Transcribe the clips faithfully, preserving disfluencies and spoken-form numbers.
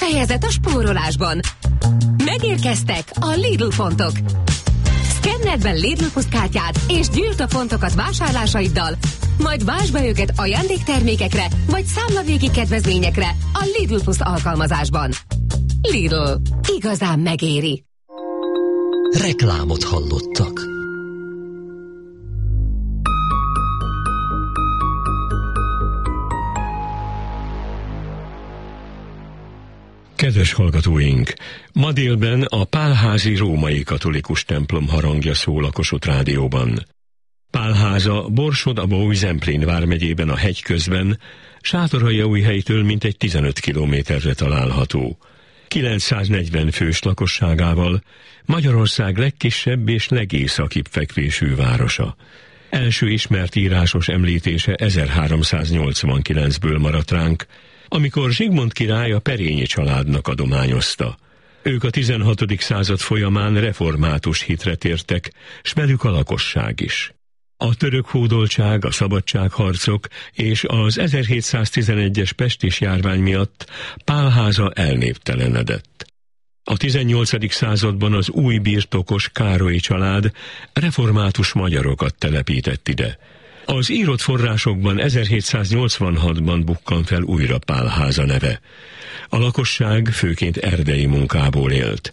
fejezet a spórolásban. Megérkeztek a Lidl pontok. Szkenneld be Lidl pusztkártyát és gyűjtsd a pontokat vásárlásaiddal, majd váltsd be őket ajándéktermékekre vagy számlavégi kedvezményekre a Lidl Plus alkalmazásban. Lidl. Igazán megéri. Reklámot hallottak. Kedves hallgatóink! Ma délben a Pálházi római katolikus templom harangja szól a Kossuth Rádióban. Pálháza Borsod-Abaúj-Zemplén vármegyében a Hegyközben, Sátoraljaújhelytől mintegy tizenöt kilométerre található. kilencszáznegyven fős lakosságával Magyarország legkisebb és legészakibb fekvésű városa. Első ismert írásos említése ezerháromszáznyolcvankilencből maradt ránk, amikor Zsigmond király a Perényi családnak adományozta. Ők a tizenhatodik század folyamán református hitre tértek, s velük a lakosság is. A török hódoltság, a szabadságharcok és az ezerhétszáztizenegyes pestis járvány miatt Pálháza elnéptelenedett. A tizennyolcadik században az új birtokos Károlyi család református magyarokat telepített ide. Az írott forrásokban ezerhétszáznyolcvanhatban bukkan fel újra Pálháza neve. A lakosság főként erdei munkából élt.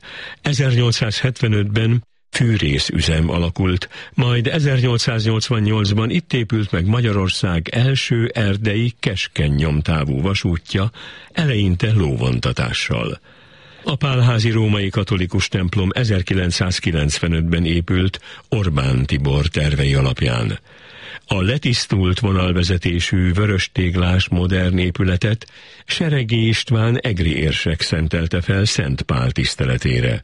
ezernyolcszázhetvenötben fűrészüzem alakult, majd ezernyolcszáznyolcvannyolcban itt épült meg Magyarország első erdei keskeny nyomtávú vasútja, eleinte lóvontatással. A Pálházi római katolikus templom ezerkilencszázkilencvenötben épült Orbán Tibor tervei alapján. A letisztult vonalvezetésű vöröstéglás modern épületet Seregi István egri érsek szentelte fel Szent Pál tiszteletére.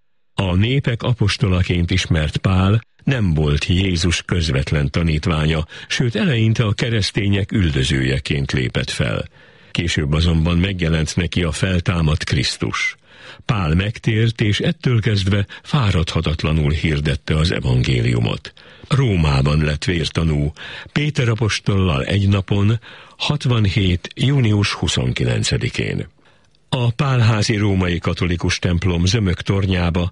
A népek apostolaként ismert Pál nem volt Jézus közvetlen tanítványa, sőt eleinte a keresztények üldözőjeként lépett fel. Később azonban megjelent neki a feltámadt Krisztus. Pál megtért, és ettől kezdve fáradhatatlanul hirdette az evangéliumot. Rómában lett vértanú, Péter apostollal egy napon, hatvanhét. június huszonkilencedikén. A Pálházi római katolikus templom zömök tornyába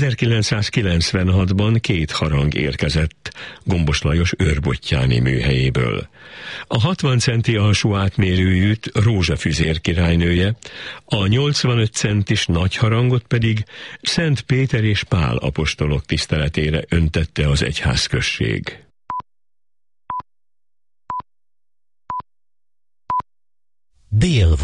ezerkilencszázkilencvenhatban két harang érkezett Gombos Lajos őrbottyáni műhelyéből. A hatvan centi alsó átmérőjűt Rózsa Füzér királynője, a nyolcvanöt centis nagy harangot pedig Szent Péter és Pál apostolok tiszteletére öntette az egyházközség. Dél